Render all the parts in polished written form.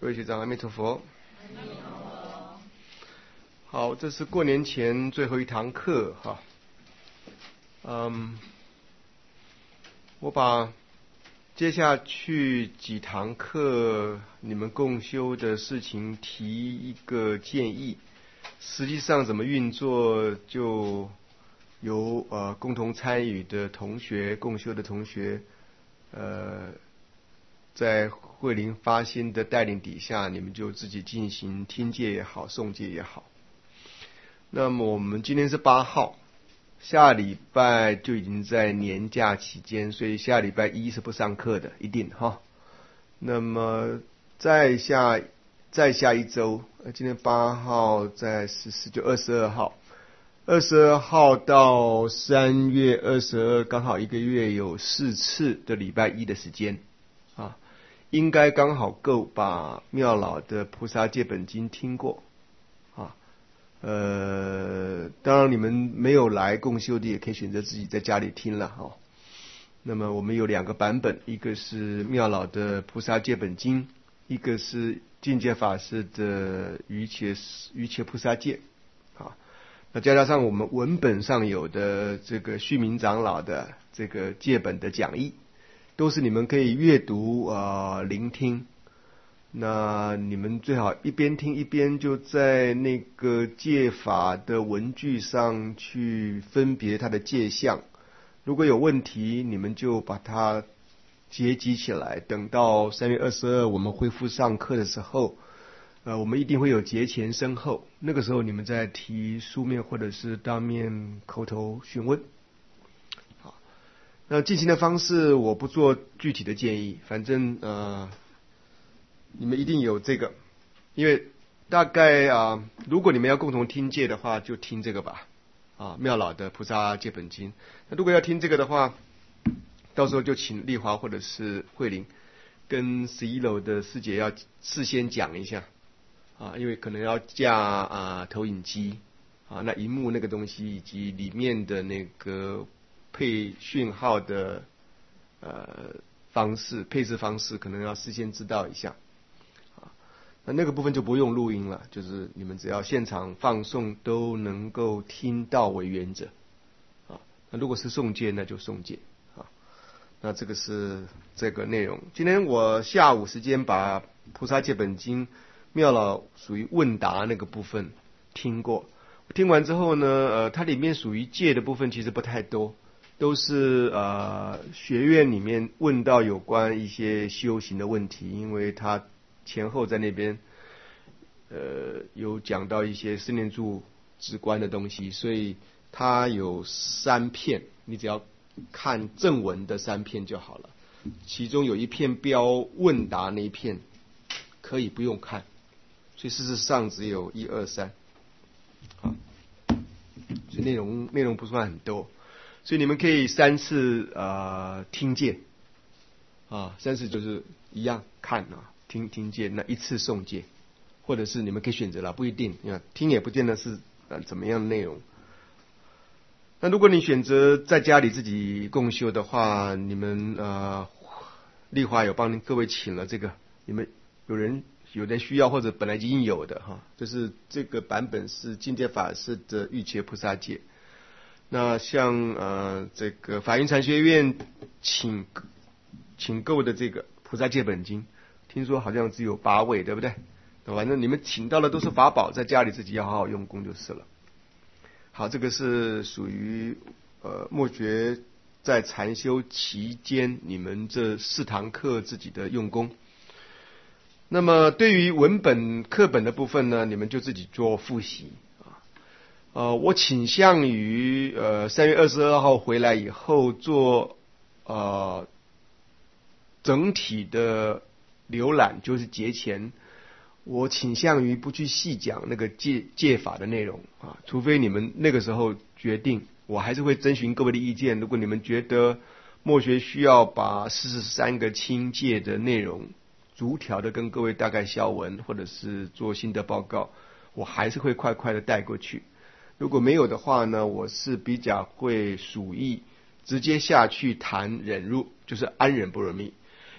各位学长，阿弥陀佛。好，这是过年前最后一堂课哈。我把接下去几堂课你们共修的事情提一个建议，实际上怎么运作就由共同参与的同学、共修的同学，在慧灵发心的带领底下，你们就自己进行听戒也好，诵戒也好。那么我们今天是8号，下礼拜就已经在年假期间，所以下礼拜1是不上课的，一定哈。那么再下一周，今天8号，在14就22号，22号到3月22，刚好1个月有4次的礼拜1的时间啊，应该刚好够把妙老的菩萨戒本经听过啊。当然你们没有来共修的，也可以选择自己在家里听了哈。那么我们有2个版本，一个是妙老的菩萨戒本经，一个是境界法师的瑜伽菩萨戒啊。那加上我们文本上有的这个虚明长老的这个戒本的讲义，都是你们可以阅读聆听。那你们最好一边听一边就在那个戒法的文句上去分别它的戒相，如果有问题你们就把它结集起来，等到3月22我们恢复上课的时候，我们一定会有节前声后，那个时候你们再提书面或者是当面口头询问。好，那进行的方式我不做具体的建议，反正你们一定有这个，因为大概如果你们要共同听戒的话，就听这个吧，妙老的菩萨戒本经。那如果要听这个的话，到时候就请丽华或者是慧玲跟11楼的师姐要事先讲一下因为可能要架投影机那荧幕那个东西以及里面的那个配讯号的配置方式，可能要事先知道一下。那个部分就不用录音了，就是你们只要现场放送都能够听到为原则那如果是诵戒，那就诵戒那这个是这个内容。今天我下午时间把菩萨戒本经妙老属于问答那个部分听过，听完之后呢，它里面属于戒的部分其实不太多，都是学院里面问到有关一些修行的问题，因为它前后在那边有讲到一些四念住直观的东西，所以它有3片，你只要看正文的3片就好了，其中有一片标问答那一片可以不用看，所以事实上只有1、2、3所以内容不算很多，所以你们可以3次听戒3次就是一样看听戒，那1次诵戒，或者是你们可以选择了，不一定听也不见得是怎么样的内容。那如果你选择在家里自己共修的话，你们丽华有帮各位请了这个，你们有人需要或者本来已经有的就是这个版本是境界法师的瑜伽菩萨戒。那像这个法云禅学院请购的这个菩萨戒本经，听说好像只有8位，对不对？反正你们请到的都是法宝，在家里自己要好好用功就是了。好，这个是属于末学在禅修期间你们这4堂课自己的用功。那么对于文本课本的部分呢，你们就自己做复习我倾向于3月22号回来以后做整体的浏览，就是节前我倾向于不去细讲那个戒法的内容除非你们那个时候决定，我还是会征询各位的意见。如果你们觉得末学需要把43个轻戒的内容逐条的跟各位大概消文，或者是做心得报告，我还是会快快的带过去。如果没有的话呢，我是比较会属意直接下去谈忍辱，就是安忍波罗蜜。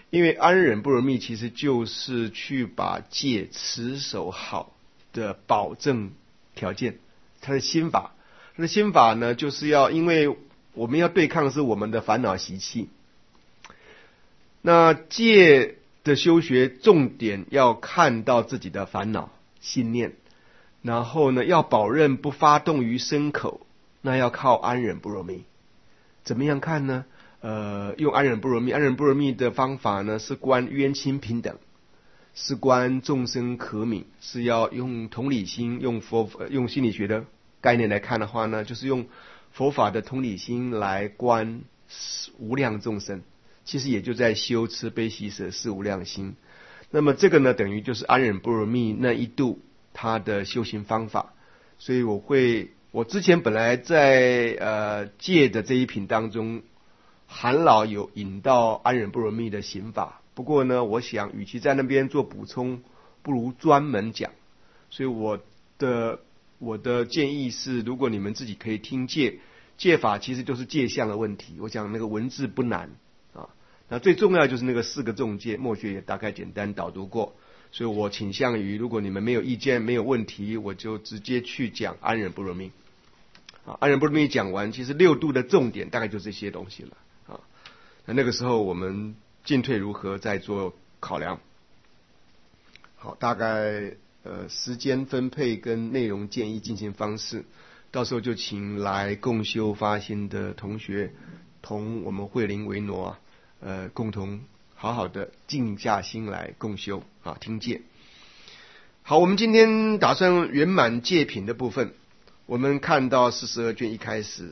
因为安忍不容易其实就是去把戒持守好的保证条件，它的心法。它的心法呢，就是要，因为我们要对抗的是我们的烦恼习气。那戒的修学重点要看到自己的烦恼信念，然后呢要保任不发动于身口，那要靠安忍不容易。怎么样看呢？用安忍不容易，安忍不容易的方法呢是观冤亲平等，是观众生可悯，是要用同理心，用心理学的概念来看的话呢，就是用佛法的同理心来观无量众生，其实也就在修慈悲喜舍四无量心。那么这个呢，等于就是安忍不容易那一度他的修行方法。所以我之前本来在戒的这一品当中，韩老有引到安忍不容易的行法，不过呢，我想与其在那边做补充，不如专门讲。所以我的建议是，如果你们自己可以听戒法，其实都是戒相的问题。我讲那个文字不难啊，那最重要就是那个4个重戒，默学也大概简单导读过。所以我倾向于，如果你们没有意见没有问题，我就直接去讲安忍不容易。安忍不容易讲完，其实6度的重点大概就这些东西了啊。那个时候我们进退如何再做考量。好，大概时间分配跟内容建议进行方式，到时候就请来共修发心的同学同我们慧灵维挪共同好好的静下心来共修啊，听戒。好，我们今天打算圆满戒品的部分，我们看到42卷一开始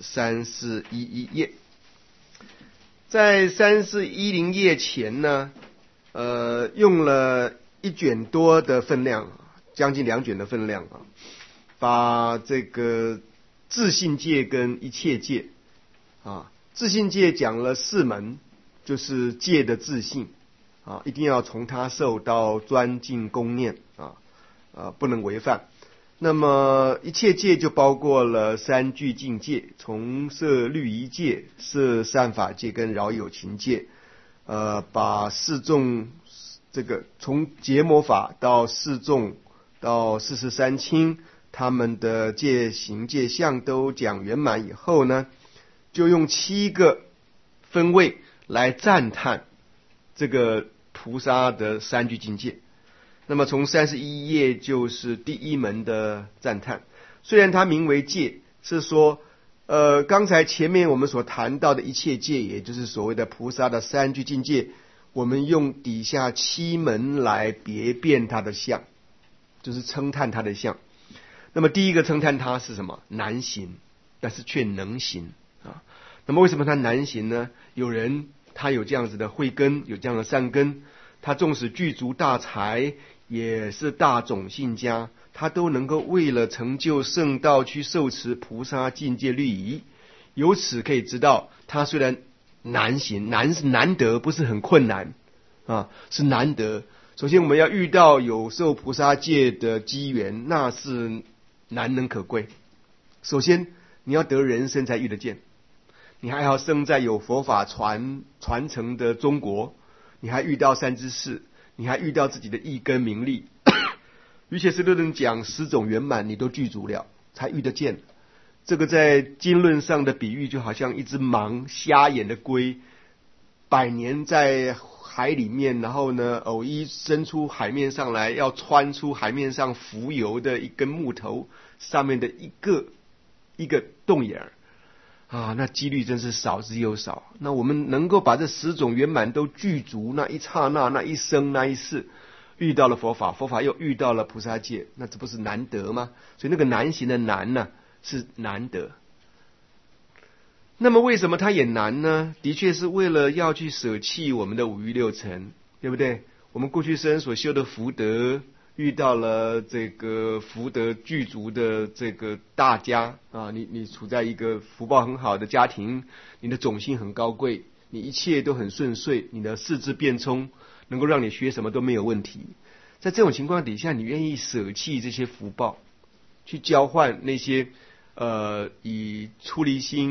3411页，在3410页前呢，用了1卷多的分量，将近2卷的分量啊，把这个自性戒跟一切戒啊，自性戒讲了4门，就是戒的自性啊，一定要从他受到专进恭念不能违犯。那么一切戒就包括了3具净戒，从摄律仪戒、摄善法戒跟饶有情戒，把四众这个从结魔法到四众到43亲，他们的戒行戒相都讲圆满以后呢，就用7个分位来赞叹这个菩萨的3具净戒。那么从31页就是第1门的赞叹，虽然它名为戒，是说刚才前面我们所谈到的一切戒，也就是所谓的菩萨的3具净戒，我们用底下7门来别辩它的相，就是称叹它的相。那么第一个称叹它是什么？难行，但是却能行啊。那么为什么它难行呢？有人他有这样子的慧根，有这样的善根，他纵使具足大财，也是大种姓家，他都能够为了成就圣道去受持菩萨境界律仪。由此可以知道，他虽然难行，难是难得，不是很困难啊，是难得。首先我们要遇到有受菩萨戒的机缘，那是难能可贵。首先你要得人身才遇得见，你还要生在有佛法传承的中国，你还遇到善知识，你还遇到自己的意根名利，于且是都能讲10种圆满，你都具足了，才遇得见。这个在经论上的比喻，就好像一只盲瞎眼的龟，100年在海里面，然后呢偶一伸出海面上来，要穿出海面上浮游的一根木头上面的一个洞眼啊，那几率真是少之又少。那我们能够把这10种圆满都具足，那一刹那，那一生，那一世遇到了佛法，佛法又遇到了菩萨戒，那这不是难得吗？所以那个难行的难呢，是难得。那么为什么它也难呢？的确是为了要去舍弃我们的5欲6尘，对不对？我们过去生所修的福德，遇到了这个福德具足的这个大家啊，你处在一个福报很好的家庭，你的种性很高贵，你一切都很顺遂，你的四肢变聪，能够让你学什么都没有问题。在这种情况底下，你愿意舍弃这些福报，去交换那些以出离心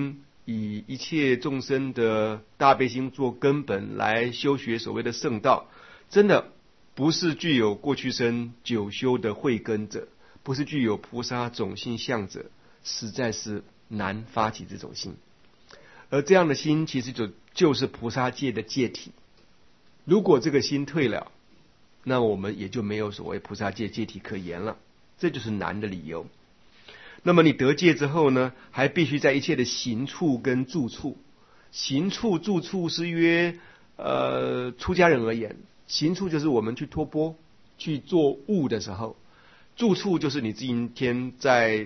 以一切众生的大悲心做根本来修学所谓的圣道，真的不是具有过去生久修的慧根者，不是具有菩萨种性相者，实在是难发起这种心。而这样的心其实就是菩萨戒的戒体。如果这个心退了，那我们也就没有所谓菩萨戒戒体可言了，这就是难的理由。那么你得戒之后呢，还必须在一切的行处跟住处，行处住处是约出家人而言，行处就是我们去托钵去做物的时候，住处就是你今天在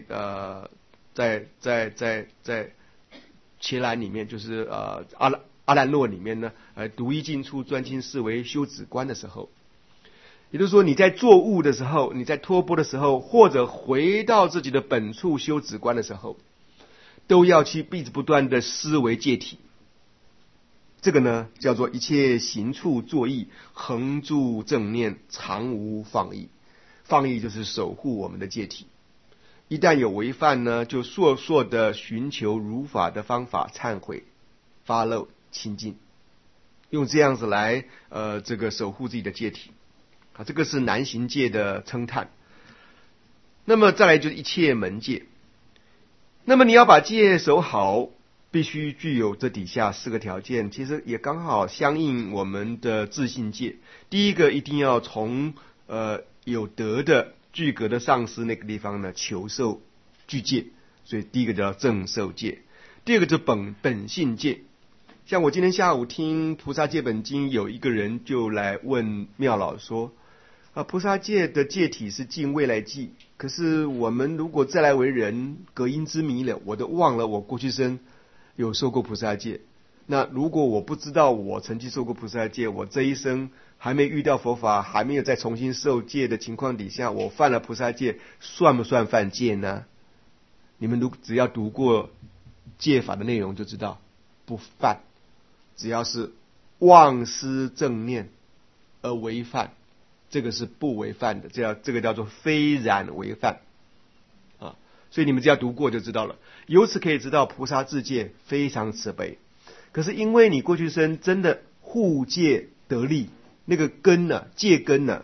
伽蓝里面，就是阿兰若里面呢，独一静处专心思维修止观的时候，也就是说你在做物的时候，你在托钵的时候，或者回到自己的本处修止观的时候，都要去一直不断的思维戒体。这个呢叫做一切行处作意，恒住正念，常无放逸。放逸就是守护我们的戒体。一旦有违犯呢，就烁烁的寻求如法的方法忏悔、发露、清净，用这样子来这个守护自己的戒体啊，这个是难行戒的称叹。那么再来就是一切门戒。那么你要把戒守好，必须具有这底下4个条件，其实也刚好相应我们的自信戒。第一个，一定要从有德的具格的上师那个地方呢求受具戒，所以第一个叫正受戒。第二个就是本性戒。像我今天下午听菩萨戒本经，有一个人就来问妙老说，菩萨戒的戒体是尽未来际，可是我们如果再来为人，隔因之迷了，我都忘了我过去生有受过菩萨戒。那如果我不知道我曾经受过菩萨戒，我这一生还没遇到佛法，还没有再重新受戒的情况底下，我犯了菩萨戒，算不算犯戒呢？你们只要读过戒法的内容就知道，不犯。只要是忘失正念而违犯，这个是不违犯的，这个叫做非然违犯啊。所以你们只要读过就知道了。由此可以知道菩萨自戒非常慈悲。可是因为你过去生真的护戒得力，那个根呢，戒根呢，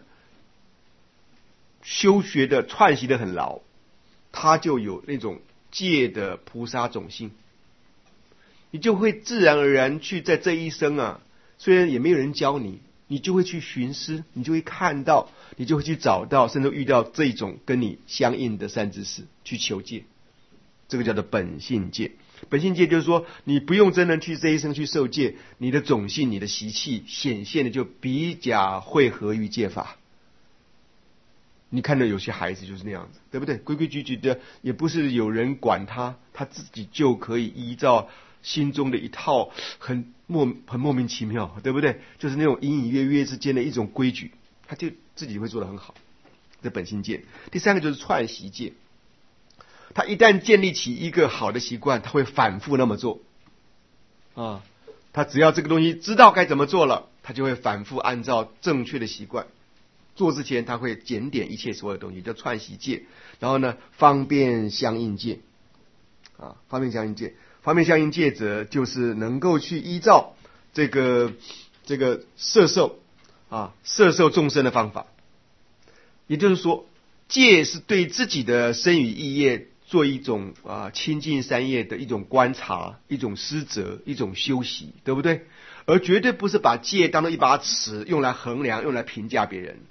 修学的串习的很牢，它就有那种戒的菩萨种性，你就会自然而然去在这一生啊，虽然也没有人教你，你就会去寻思，你就会看到，你就会去找到，甚至遇到这种跟你相应的善知识去求戒。这个叫做本性戒。本性戒就是说，你不用真的去这一生去受戒，你的种性、你的习气显现的就比较会合于戒法。你看到有些孩子就是那样子，对不对？规规矩矩的，也不是有人管他，他自己就可以依照心中的一套很莫名其妙，对不对？就是那种隐隐约约之间的一种规矩，他就自己会做得很好。这本性戒。第三个就是串习戒。他一旦建立起一个好的习惯，他会反复那么做啊。他只要这个东西知道该怎么做了，他就会反复按照正确的习惯做。之前他会检点一切所有东西，叫串习戒。然后呢，方便相应戒啊，方便相应戒。方便相应戒则就是能够去依照这个摄受众生的方法。也就是说，戒是对自己的身语意业做一种亲近三业的一种观察，一种施责，一种修习，对不对？而绝对不是把戒当作一把尺，用来衡量，用来评价别人。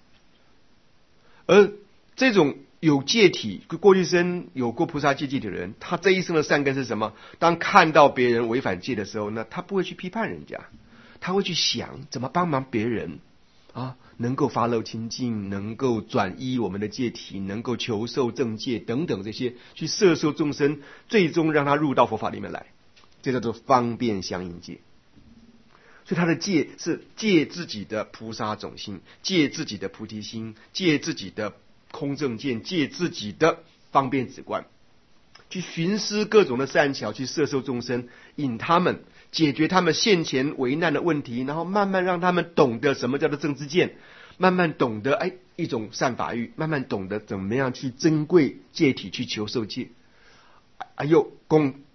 而这种有戒体，过去生有过菩萨戒体的人，他这一生的善根是什么？当看到别人违反戒的时候呢，他不会去批判人家，他会去想怎么帮忙别人能够发露清净，能够转依我们的戒体，能够求受正戒等等这些，去摄受众生，最终让他入到佛法里面来。这叫做方便相应戒。所以他的戒是戒自己的菩萨种性，戒自己的菩提心，戒自己的空正见，戒自己的方便止观，去寻思各种的善巧，去摄受众生，引他们解决他们现前为难的问题，然后慢慢让他们懂得什么叫做正知见，慢慢懂得一种善法欲，慢慢懂得怎么样去珍贵戒体，去求受戒。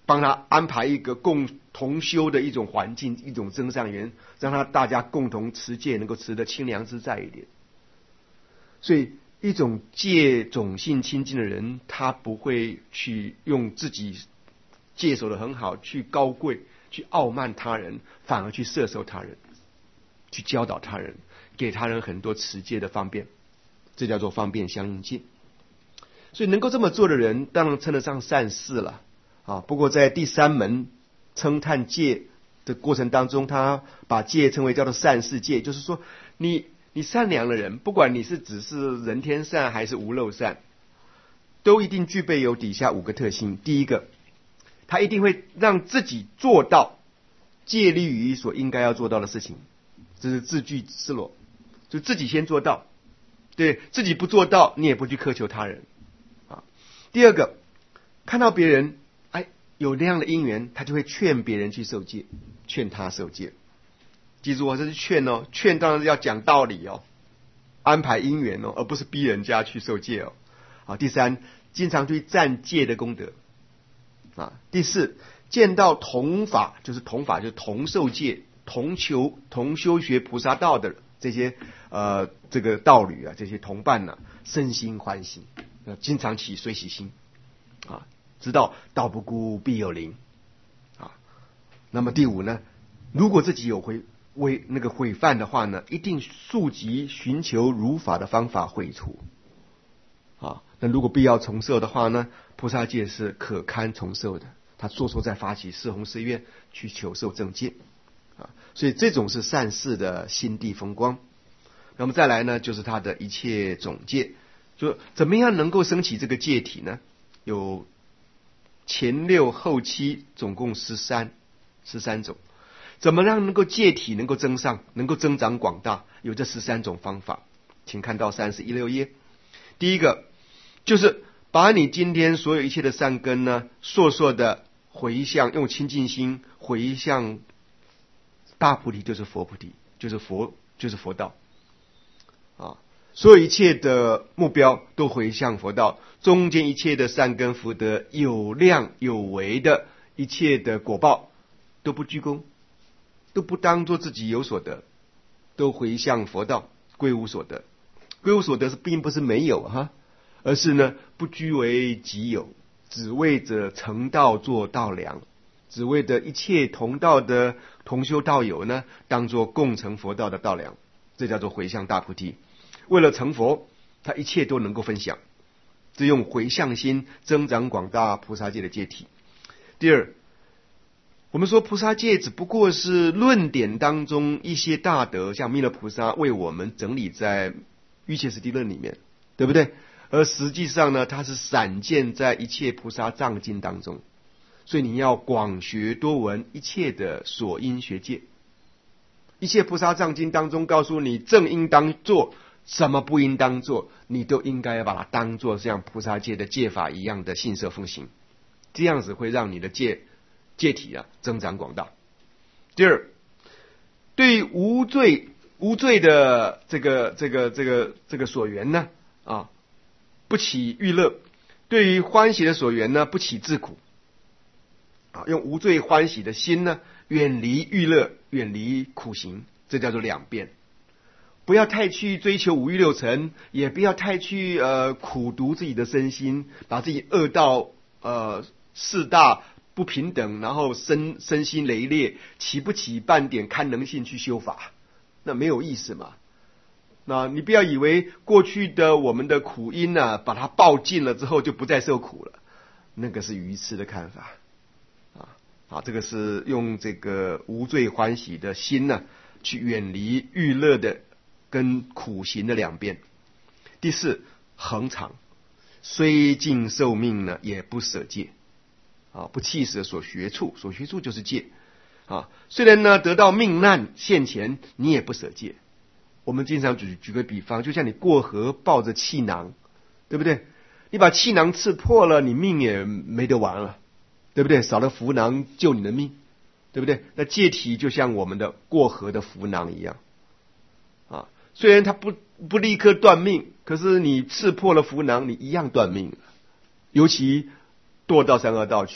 帮他安排一个共同修的一种环境，一种增上缘，让大家共同持戒，能够持得清凉自在一点。所以一种戒种性清净的人，他不会去用自己戒守得很好去高贵，去傲慢他人，反而去摄受他人，去教导他人，给他人很多持戒的方便，这叫做方便相应戒。所以能够这么做的人，当然称得上善士了啊。不过在第三门称叹戒的过程当中，他把戒称为叫做善士戒，就是说你善良的人，不管你是只是人天善还是无漏善，都一定具备有底下5个特性。第一个，他一定会让自己做到戒律于所应该要做到的事情，这是自具自裸，就自己先做到，对自己不做到，你也不去苛求他人啊。第二个，看到别人有那样的因缘，他就会劝别人去受戒，劝他受戒。记住这是劝哦，劝当然是要讲道理哦，安排因缘哦，而不是逼人家去受戒哦。好，第三，经常去赞戒的功德啊。第四，见到同法，就是同受戒、同修学菩萨道的这些这个道侣啊，这些同伴呢，身心欢喜，经常起随喜心啊，知道道不孤必有邻啊。那么第五呢，如果自己有毁犯的话呢，一定速即寻求如法的方法毁除啊。那如果必要重受的话呢，菩萨戒是可堪重受的，他做错再发起四弘誓愿去求受正戒啊。所以这种是善事的心地风光。那么再来呢，就是他的一切总戒，就怎么样能够升起这个戒体呢？有前6后7，总共13种。怎么让能够戒体能够增上，能够增长广大？有这13种方法，请看到316页。第一个就是把你今天所有一切的善根呢，烁烁的回向，用清净心回向大菩提，就是佛菩提，就是佛道啊。所有一切的目标都回向佛道，中间一切的善根福德有量有为的一切的果报都不居功，都不当作自己有所得，都回向佛道，归无所得。归无所得并不是没有哈，而是呢不居为己有，只为着成道做道良，只为着一切同道的同修道友呢，当作共成佛道的道良，这叫做回向大菩提。为了成佛，他一切都能够分享，这用回向心增长广大菩萨戒的戒体。第二，我们说菩萨戒只不过是论点当中一些大德，像弥勒菩萨为我们整理在瑜伽师地论里面，对不对？而实际上呢，它是散见在一切菩萨藏经当中，所以你要广学多闻一切的所应学戒。一切菩萨藏经当中告诉你正应当做，什么不应当做，你都应该要把它当作像菩萨戒的戒法一样的信摄奉行，这样子会让你的戒体啊增长广大。第二，对于无罪的这个所缘呢啊，不起欲乐；对于欢喜的所缘呢，不起自苦啊。用无罪欢喜的心呢，远离欲乐，远离苦行，这叫做两遍。不要太去追求五欲六尘，也不要太去苦毒自己的身心，把自己恶到四大不平等，然后身心羸劣，起不起半点堪能性去修法，那没有意思嘛。那你不要以为过去的我们的苦因啊，把它爆尽了之后就不再受苦了，那个是愚痴的看法啊。这个是用这个无罪欢喜的心呢，去远离欲乐的跟苦行的两边。第四，恒常，虽尽寿命呢，也不舍戒啊，不弃舍所学处，所学处就是戒啊。虽然呢得到命难现前，你也不舍戒。我们经常举个比方，就像你过河抱着气囊，对不对？你把气囊刺破了，你命也没得玩了，对不对？少了符囊救你的命，对不对？那戒体就像我们的过河的符囊一样啊。虽然它不立刻断命，可是你刺破了符囊，你一样断命了。尤其堕到三恶道去，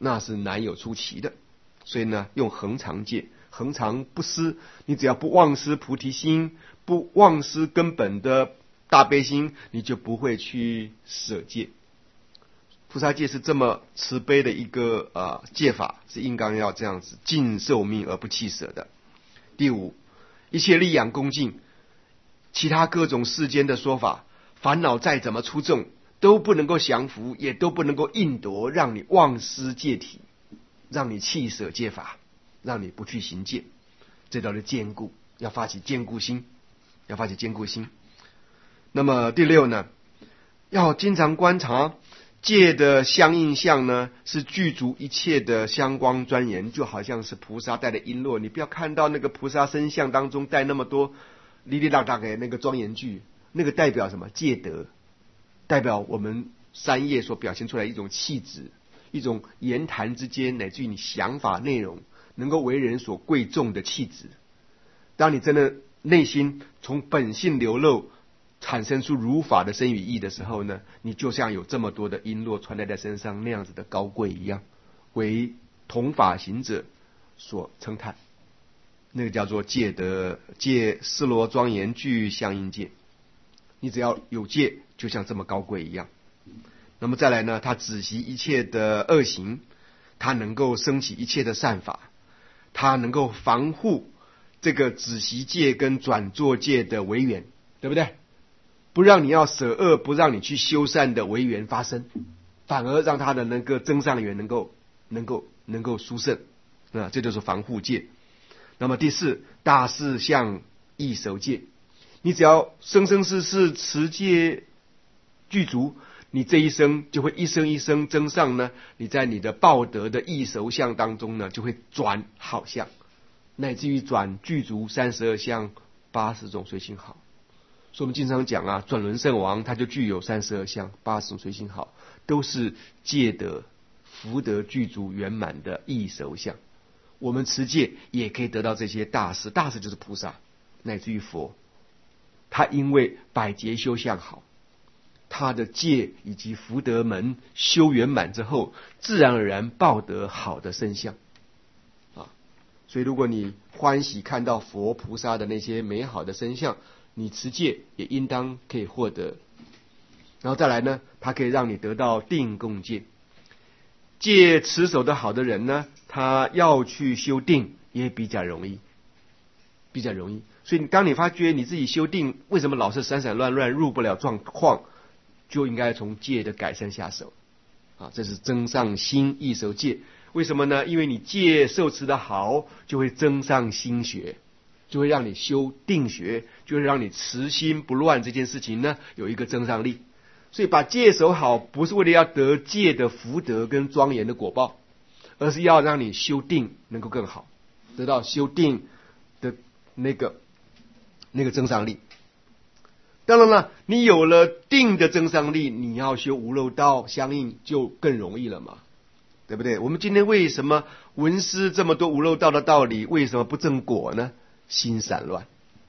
那是难有出奇的。所以呢，用恒常戒，恒常不失，你只要不忘失菩提心，不忘失根本的大悲心，你就不会去舍戒。菩萨戒是这么慈悲的一个戒法，是应当要这样子尽寿命而不弃舍的。第五，一切利养恭敬，其他各种世间的说法，烦恼再怎么出众，都不能够降服，也都不能够应夺，让你忘失戒体，让你弃舍戒法，让你不去行戒。这叫做坚固，要发起坚固心，要发起坚固心。那么第六呢，要经常观察戒的相应相呢，是具足一切的香光庄严，就好像是菩萨带的璎珞。你不要看到那个菩萨身像当中带那么多哩哩啦啦的那个庄严具，那个代表什么？戒德，代表我们三业所表现出来一种气质，一种言谈之间乃至于你想法内容能够为人所贵重的气质。当你真的内心从本性流露，产生出如法的身语意的时候呢，你就像有这么多的璎珞穿戴在身上那样子的高贵一样，为同法行者所称叹。那个叫做戒德，戒斯罗庄严具相应戒。你只要有戒，就像这么高贵一样。那么再来呢，他止息一切的恶行，他能够升起一切的善法，他能够防护这个止息戒跟转作戒的违缘，对不对？不让你要舍恶，不让你去修善的违缘发生，反而让他的那个增上缘能够殊胜，这就是防护戒。那么第四，大事相易守戒。你只要生生世世持戒具足，你这一生就会一生一生增上呢。你在你的报德的易守相当中呢，就会转好相，乃至于转具足32相80种随行好。所以我们经常讲转轮圣王他就具有32相80种随行好，都是戒德福德具足圆满的易守相。我们持戒也可以得到这些大事，大事就是菩萨乃至于佛，他因为百劫修相好，他的戒以及福德门修圆满之后，自然而然报得好的身相所以如果你欢喜看到佛菩萨的那些美好的身相，你持戒也应当可以获得。然后再来呢，它可以让你得到定共戒。戒持守的好的人呢，他要去修定也比较容易，比较容易。所以当你发觉你自己修定为什么老是闪闪乱乱入不了状况，就应该从戒的改善下手这是增上心易守戒。为什么呢？因为你戒受持的好，就会增上心学，就会让你修定学，就会让你持心不乱这件事情呢有一个增上力。所以把戒守好，不是为了要得戒的福德跟庄严的果报，而是要让你修定能够更好，得到修定的那个增上力。当然了，你有了定的增上力，你要修无漏道相应就更容易了嘛，对不对？我们今天为什么闻思这么多无漏道的道理，为什么不正果呢？心散乱，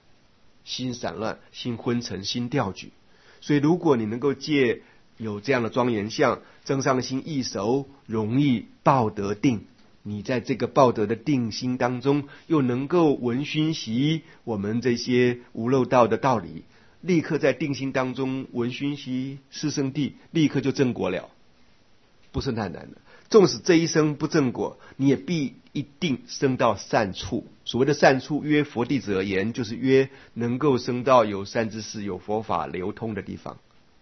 心昏沉，心掉举。所以如果你能够借有这样的庄严相，增上心易守，容易报得定，你在这个报得的定心当中，又能够闻熏习我们这些无漏道的道理，立刻在定心当中闻熏习四圣谛，立刻就正果了，不是太难的。纵使这一生不正果，你也必一定升到善处。所谓的善处，约佛弟子而言，就是约能够升到有善知识、有佛法流通的地方，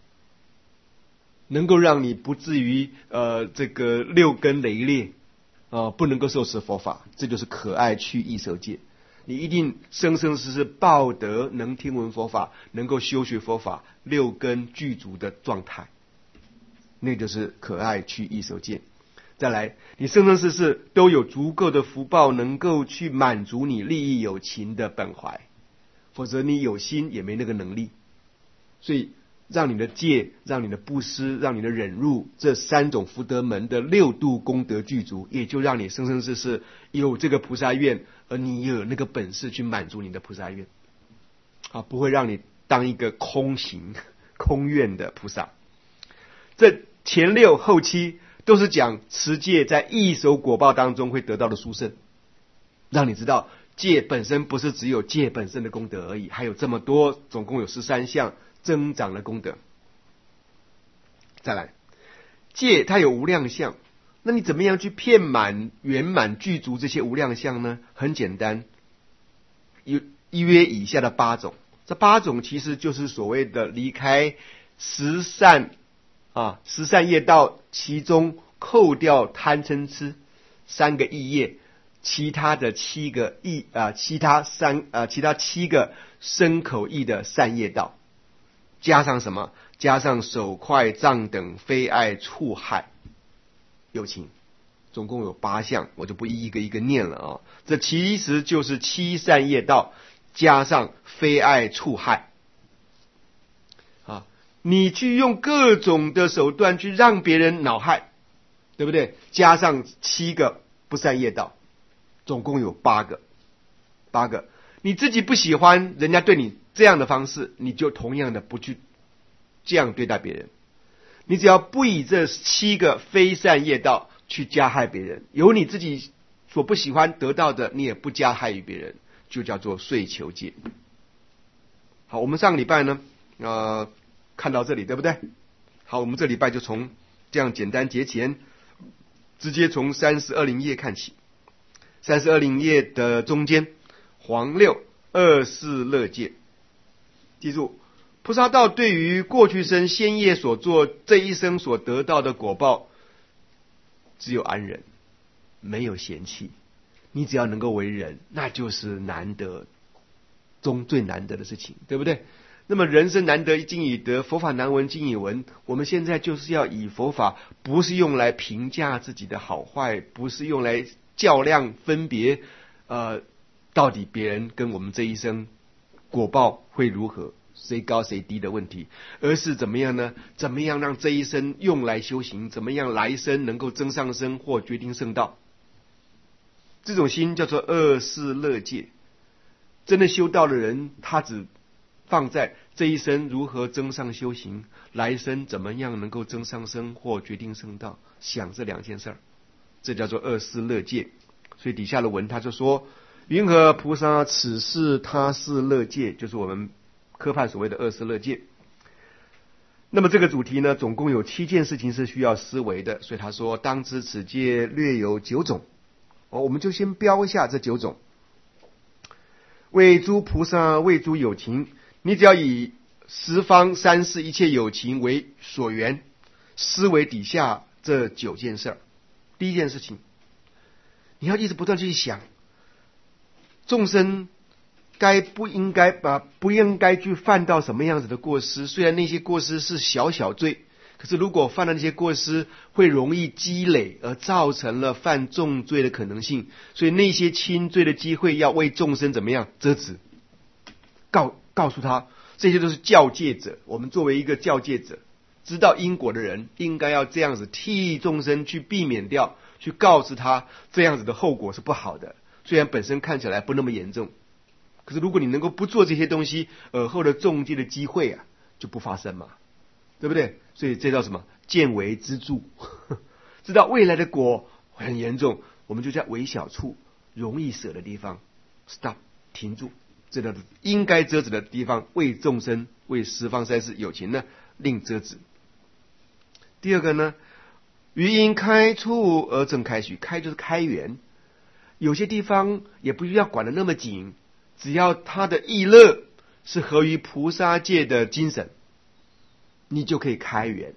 能够让你不至于这个六根累劣不能够受持佛法。这就是可爱去易守戒。你一定生生世世报得能听闻佛法，能够修学佛法，六根具足的状态，那就是可爱去易守戒。再来，你生生世世都有足够的福报，能够去满足你利益有情的本怀，否则你有心也没那个能力。所以让你的戒，让你的布施，让你的忍辱，这三种福德门的六度功德具足，也就让你生生世世有这个菩萨愿，而你有那个本事去满足你的菩萨愿不会让你当一个空行空愿的菩萨。这前六后七都是讲持戒在异熟果报当中会得到的殊胜，让你知道戒本身不是只有戒本身的功德而已，还有这么多，总共有13项增长的功德。再来，戒它有无量相，那你怎么样去遍满圆满具足这些无量相呢？很简单，有约以下的8种。这8种其实就是所谓的离开十善业道，其中扣掉贪嗔痴3个意业，其他的7个其他7个身口意的善业道，加上什么？加上手快杖等非爱触害有情，总共有8项，我就不一个一个念了啊。这其实就是7善业道加上非爱触害啊，你去用各种的手段去让别人恼害，对不对？加上7个不善业道，总共有8个。你自己不喜欢人家对你这样的方式，你就同样的不去这样对待别人。你只要不以这7个非善业道去加害别人，有你自己所不喜欢得到的，你也不加害于别人，就叫做遂求戒。好，我们上个礼拜呢看到这里，对不对？好，我们这礼拜就从这样简单节前，直接从32页看起。32页的中间黄6二世乐戒，记住，菩萨道对于过去生先业所做，这一生所得到的果报，只有安忍，没有嫌弃。你只要能够为人，那就是难得中最难得的事情，对不对？那么人生难得经已得，佛法难闻经已闻。我们现在就是要以佛法，不是用来评价自己的好坏，不是用来较量分别到底别人跟我们这一生果报会如何，谁高谁低的问题，而是怎么样呢？怎么样让这一生用来修行，怎么样来生能够增上生或决定圣道。这种心叫做二世乐戒。真的修道的人，他只放在这一生如何增上修行，来生怎么样能够增上生或决定圣道，想这2件事儿，这叫做二世乐戒。所以底下的文他就说，云何菩萨此世他世乐戒，就是我们科判所谓的二世乐戒。那么这个主题呢，总共有7件事情是需要思维的，所以他说当知此戒略有9种。我们就先标一下这9种。为诸菩萨为诸有情，你只要以十方三世一切有情为所缘，思维底下这9件事儿。第一件事情，你要一直不断去想，众生不应该去犯到什么样子的过失。虽然那些过失是小小罪，可是如果犯了那些过失，会容易积累，而造成了犯重罪的可能性。所以那些轻罪的机会，要为众生怎么样遮止，告诉他，这些都是教戒者。我们作为一个教戒者，知道因果的人，应该要这样子替众生去避免掉，去告知他这样子的后果是不好的。虽然本身看起来不那么严重，可是如果你能够不做这些东西，尔后的重戒的机会就不发生嘛，对不对？所以这叫什么？见微知著，知道未来的果很严重，我们就在微小处容易舍的地方 stop 停住，这叫应该遮止的地方，为众生为十方三世有情呢令遮止。第二个呢，于因开处而正开许，开就是开源，有些地方也不需要管得那么紧，只要他的意乐是合于菩萨戒的精神，你就可以开源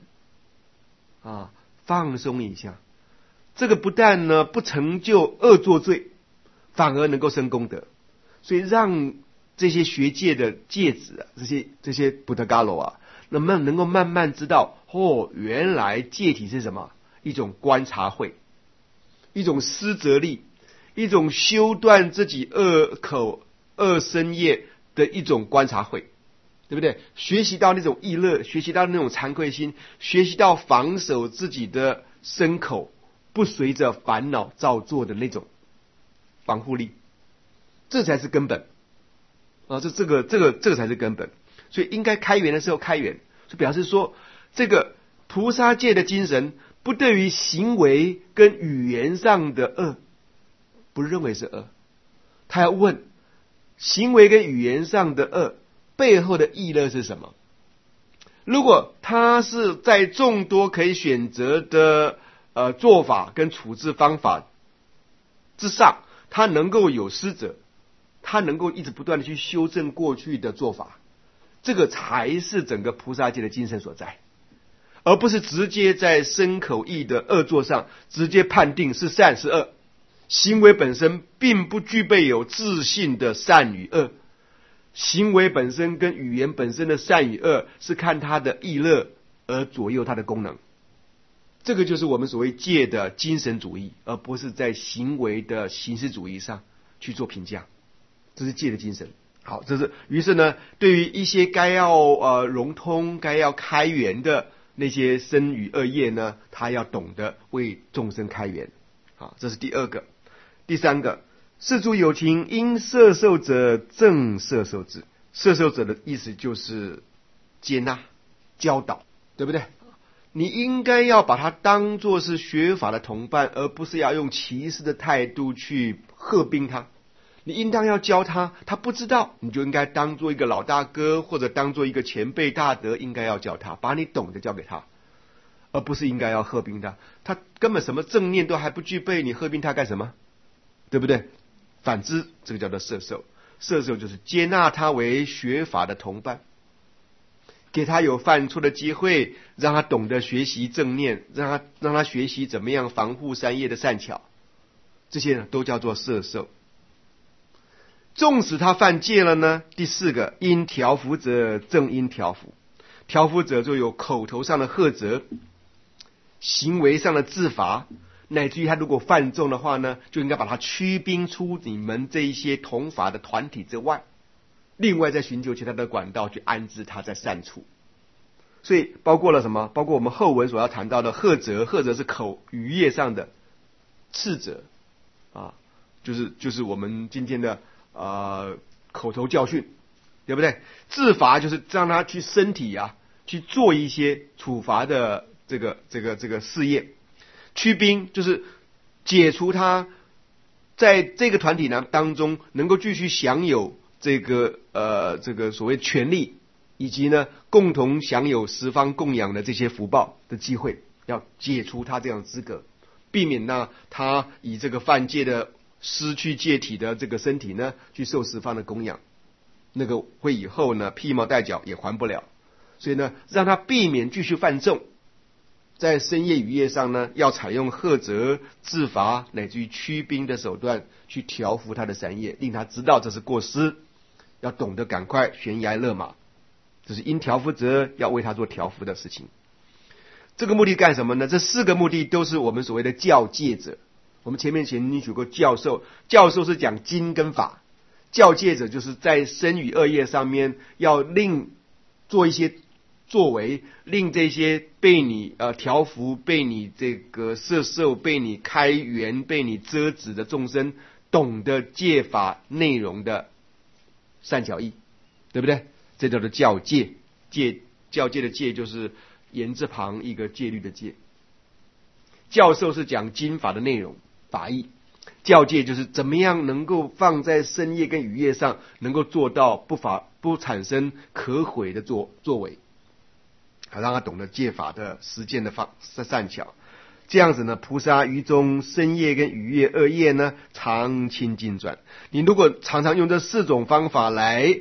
放松一下。这个不但呢不成就恶作罪，反而能够生功德。所以让这些学戒的戒子这些布特伽罗那么能够慢慢知道，原来戒体是什么？一种观察会，一种思则力，一种修断自己恶身业的一种观察会，对不对？学习到那种意乐，学习到那种惭愧心，学习到防守自己的身口，不随着烦恼造作的那种防护力，这才是根本这个才是根本。所以应该开源的时候开源，就表示说这个菩萨戒的精神不对于行为跟语言上的恶不认为是恶，他要问行为跟语言上的恶背后的意乐是什么。如果他是在众多可以选择的做法跟处置方法之上，他能够有施者，他能够一直不断的去修正过去的做法，这个才是整个菩萨戒的精神所在，而不是直接在身口意的恶作上直接判定是善是恶。行为本身并不具备有自信的善与恶，行为本身跟语言本身的善与恶是看他的意乐而左右他的功能。这个就是我们所谓戒的精神主义，而不是在行为的形式主义上去做评价，这是戒的精神。好，这是于是呢，对于一些该要融通、该要开源的那些身语恶业呢，他要懂得为众生开源。好，这是第二个。第三个，世诸有情，因摄受者正摄受之。摄受者的意思就是接纳、教导，对不对？你应该要把他当作是学法的同伴，而不是要用歧视的态度去喝冰他。你应当要教他，他不知道，你就应该当做一个老大哥，或者当做一个前辈大德，应该要教他，把你懂得教给他，而不是应该要喝冰他。他根本什么正念都还不具备，你喝冰他干什么？对不对？反之，这个叫做摄受。摄受就是接纳他为学法的同伴，给他有犯错的机会，让他懂得学习正念，让他学习怎么样防护三业的善巧，这些呢都叫做摄受。纵使他犯戒了呢，第四个，因调伏者正因调伏。调伏者就有口头上的喝责，行为上的自罚，乃至于他如果犯重的话呢，就应该把他驱兵出你们这一些同法的团体之外，另外再寻求其他的管道去安置他在善处。所以包括了什么？包括我们后文所要谈到的喝责。喝责是口语业上的斥责啊，就是我们今天的口头教训，对不对？自罚就是让他去身体去做一些处罚的这个事业。驱兵就是解除他在这个团体当中能够继续享有这个所谓权利，以及呢共同享有十方供养的这些福报的机会，要解除他这样的资格，避免呢他以这个犯戒的失去戒体的这个身体呢去受十方的供养，那个会以后呢披毛戴角也还不了，所以呢让他避免继续犯重。在身业语业上呢，要采用喝责、自罚乃至于驱兵的手段去调伏他的三业，令他知道这是过失，要懂得赶快悬崖勒马，这是因调伏者要为他做调伏的事情。这个目的干什么呢？这四个目的都是我们所谓的教戒者。我们前面曾经学过教授，教授是讲经跟法，教戒者就是在身语恶业上面要令做一些作为，令这些被你调伏、被你这个摄受、被你开源、被你遮止的众生，懂得戒法内容的善巧义，对不对？这叫做教戒。教戒的戒就是言字旁一个戒律的戒。教授是讲经法的内容法义，教戒就是怎么样能够放在身业跟语业上，能够做到不产生可毁的作为。好，让他懂得戒法的实践的善巧，这样子呢，菩萨于中身业跟语业恶业呢，常清净转。你如果常常用这四种方法来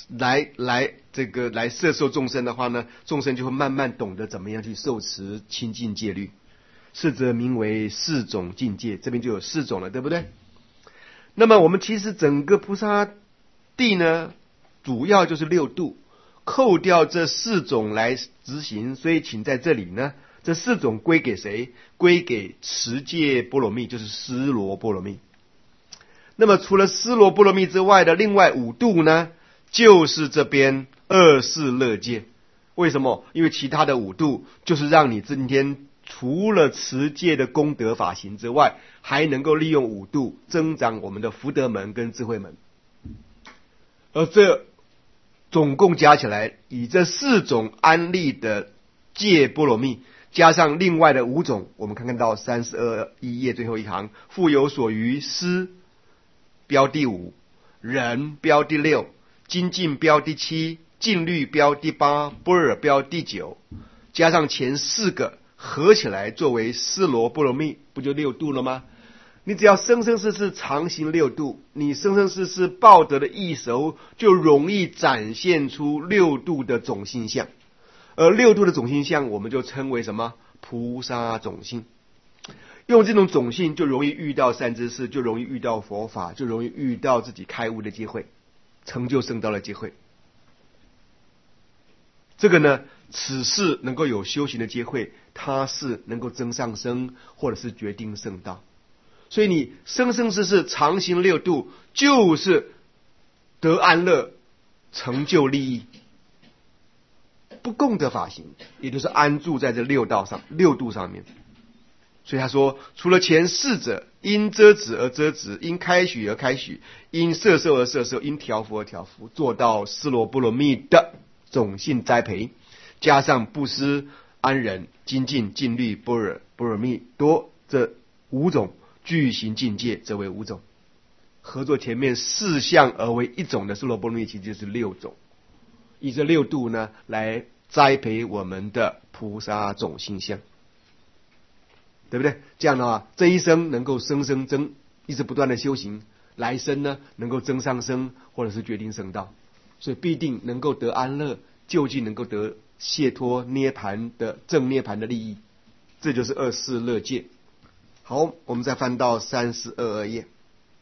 摄受众生的话呢，众生就会慢慢懂得怎么样去受持清净戒律。是则名为四种境界，这边就有四种了，对不对？那么我们其实整个菩萨地呢，主要就是六度。扣掉这四种来执行，所以请在这里呢，这四种归给谁？归给持戒波罗蜜，就是尸罗波罗蜜。那么除了尸罗波罗蜜之外的另外五度呢，就是这边二世乐戒。为什么？因为其他的五度就是让你今天除了持戒的功德法行之外，还能够利用五度增长我们的福德门跟智慧门。而这总共加起来，以这四种安立的戒波罗蜜， 加上另外的5种，我们看到32页最后一行，腹有所余，思标第5，人标第6，精进标第7，禁律标第8，般若标第9，加上前4个合起来作为斯罗波罗蜜，不就6度了吗？你只要生生世世常行6度，你生生世世报德的义熟，就容易展现出6度的种性相。而6度的种性相，我们就称为什么？菩萨种性。用这种种性，就容易遇到善知识，就容易遇到佛法，就容易遇到自己开悟的机会，成就圣道的机会。这个呢，此事能够有修行的机会，它是能够增上升，或者是决定圣道。所以你生生世世常行6度，就是得安乐，成就利益。不共得法行，也就是安住在这6度上面。所以他说，除了前4者，因遮止而遮止，因开许而开许，因摄受而摄受，因调伏而调伏，做到斯罗波罗蜜的种性栽培，加上布施、安忍、精进、禁律、般若蜜多这5种具行境界，则为5种。合作前面4项而为1种的斯罗波罗蜜，其实就是6种。以这6度呢，来栽培我们的菩萨种性相，对不对？这样的话，这一生能够生生增，一直不断的修行，来生呢能够增上升，或者是决定圣道，所以必定能够得安乐，究竟能够得解脱涅盘的正涅盘的利益，这就是24乐界。好，我们再翻到32页。